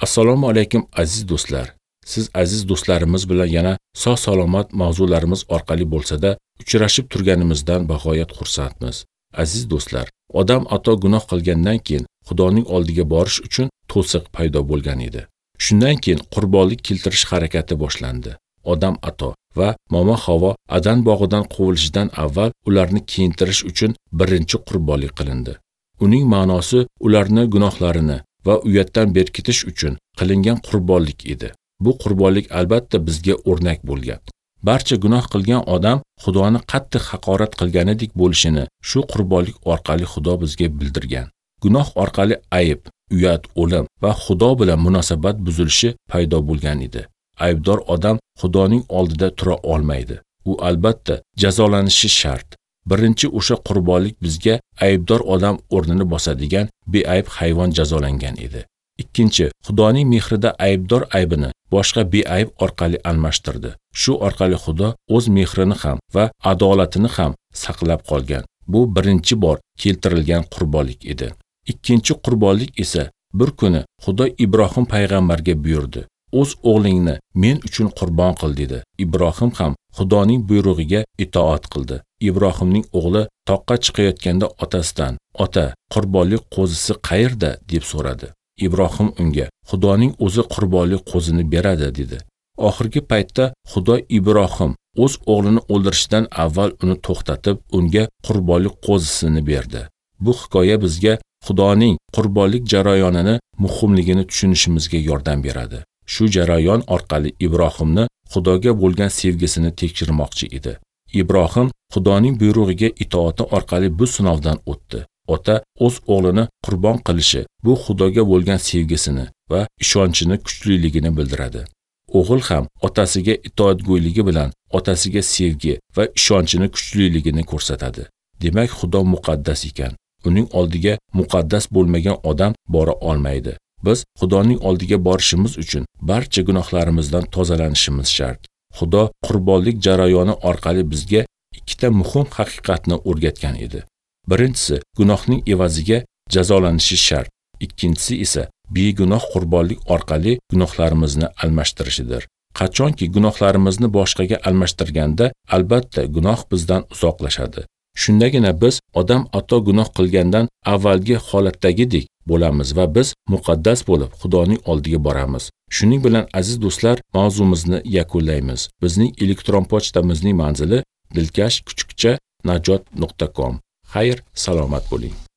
Assalomu alaykum aziz do'stlar. Siz aziz do'stlarimiz bilan yana sog'-salomat mavzularimiz orqali bo'lsa-da uchrashib turganimizdan bag'oyat xursandmiz. Aziz do'stlar, odam ato gunoh qilgandan keyin Xudoning oldiga borish uchun to'siq paydo bo'lgan edi. Shundan keyin qurbonlik keltirish harakati boshlandi. Odam ato va momo Havo Adan bog'idan quvilishidan avval ularni kiyintirish uchun birinchi qurbonlik qilindi. Uning ma'nosi ularni gunohlarini va uyatdan berkitish uchun qilingan qurbonlik edi. Bu qurbonlik albatta bizga o'rnak bo'lgan. Barcha gunoh qilgan odam Xudoni qattiq haqorat qilganidek bo'lishini shu qurbonlik orqali Xudo bizga bildirgan. Gunoh orqali ayb, uyat, o'lim va Xudo bilan munosabat buzilishi paydo bo'lgan edi. Aybdor odam Xudoning oldida tura olmaydi. U albatta jazolanishi shart. Birinchi o'sha qurbonlik bizga aybdor odam o'rnini bosadigan beayb hayvon jazolangan edi. Ikkinchi, Xudoning mehrida aybdor aybini boshqa beayb orqali almashtirdi. Shu orqali Xudo o'z mehrini ham va adolatini ham saqlab qolgan. Bu birinchi bor keltirilgan qurbonlik edi. Ikkinchi qurbonlik esa bir kuni Xudo Ibrohim payg'ambarga buyurdi. O'z o'g'lingni men uchun qurbon qil dedi. Ibrohim ham Xudoning buyrug'iga itoat qildi. Ibrohimning o'g'li toqqa chiqayotganda otasidan, "Ota, qurbonlik qo'zisi qayerda?" deb so'radi. Ibrohim unga, "Xudoning o'zi qurbonlik qo'zini beradi" dedi. Oxirgi paytda Xudo Ibrohim o'z o'g'lini o'ldirishdan avval uni to'xtatib, unga qurbonlik qo'zisini berdi. Bu hikoya bizga Xudoning qurbonlik jarayonini muhimligini tushunishimizga yordam beradi. Shu jarayon orqali Ibrohimni Xudoga bo'lgan sevgisini tekshirmoqchi edi. Ibrohim Xudoning buyrug'iga itoati orqali bu sinovdan o'tdi. Ota o'z o'g'lini qurbon qilishi bu Xudoga bo'lgan sevgisini va ishonchini kuchliligini bildiradi. O'g'il ham otasiga itoatgo'yligi bilan otasiga sevgi va ishonchini kuchliligini ko'rsatadi. Demak, Xudo muqaddas ekan. Uning oldiga muqaddas bo'lmagan odam bora olmaydi. Biz Xudoning oldiga borishimiz uchun barcha gunohlarimizdan tozalanishimiz shart. Xudo qurbonlik jarayoni orqali bizga ikkita muhim haqiqatni o'rgatgan edi. Birinchisi, gunohning evaziga jazolanishi shart. Ikkinchisi esa begunoh qurbonlik orqali gunohlarimizni almashtirishidir. Qachonki gunohlarimizni boshqaga almashtirganda, albatta gunoh bizdan uzoqlashadi. Shundagina biz odam ato gunoh qilgandan avvalgi holatdagidek bo'lamiz va biz muqaddas bo'lib Xudoning oldiga boramiz. Shuning bilan aziz do'stlar, mavzumizni yakunlaymiz. Bizning elektron pochtamizning manzili dilkash_najot.com. Xayr, salomat bo'ling.